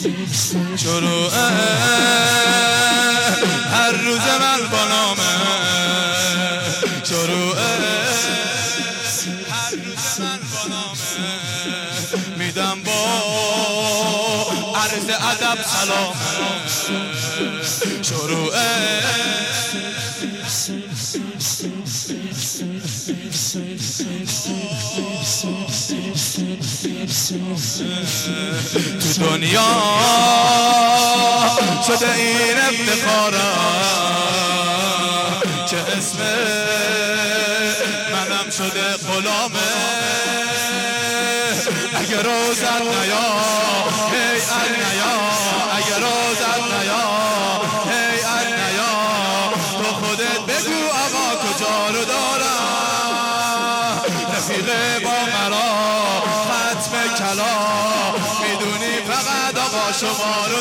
شروعه هر روز من با نامه شروعه هر روز من با نامه میدم با عرض ادب سلام شروعه تو دنیا شده این افتخارم که اسم منم شده غلامه اگر روزت نیا هی نیا اگر روزت نیا هی نیا تو خودت بگو آقا کجا رو دارم رفیق با مرا ختم کلام میدونی فقط آقا شما رو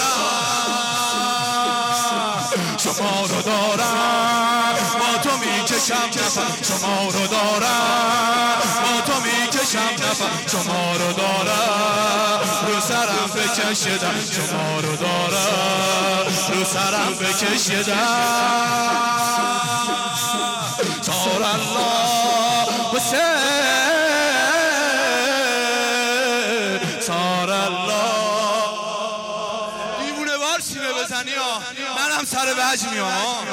دارم شما رو دارم با تو میکشم نفر شما رو دارم با تو میکشم نفر شما رو دارم رو سرم بکشیدم شما رو دارم رو سرم بکشیدم صار الله حسین صار الله دیوونه وار سینه بزنی ها منم سر وجه میام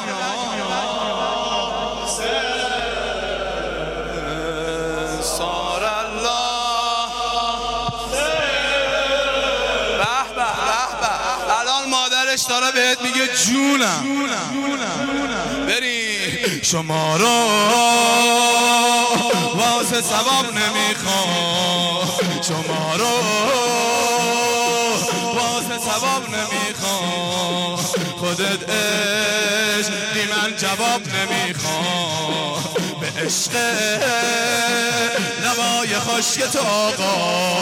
صار الله به به به الان مادرش داره بهت میگه جونم بری شما رو واسه ثواب نمیخوام شما رو واسه ثواب نمیخوام خودت عشقی من جواب نمیخوام به عشق نوای خشک تو آقا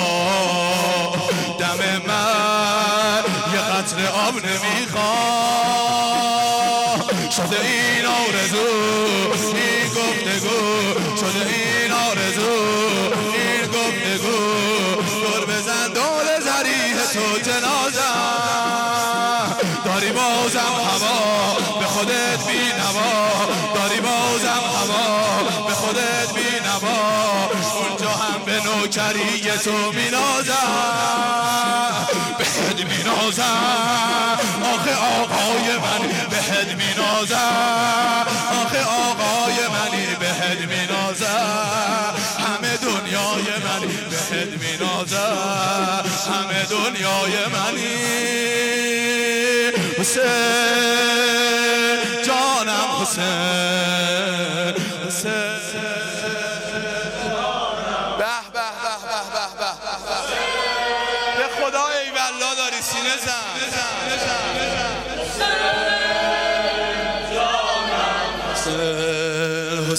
دم من یه قطره آب نمیخوام شده این آرزو این گفتگو شده این آرزو این گفتگو دور بزن دور ضریح تو جنازم داری بازم هوا به خودت بی نوا داری بازم هوا به خودت بی نوا اونجا هم به نوکری تو مینازم بهت مینازم آخه آقای من بهت مینازم آخه آقای منی بهت مینازم همه دنیای منی بهت مینازم همه دنیای منی حسین جانم حسین حسین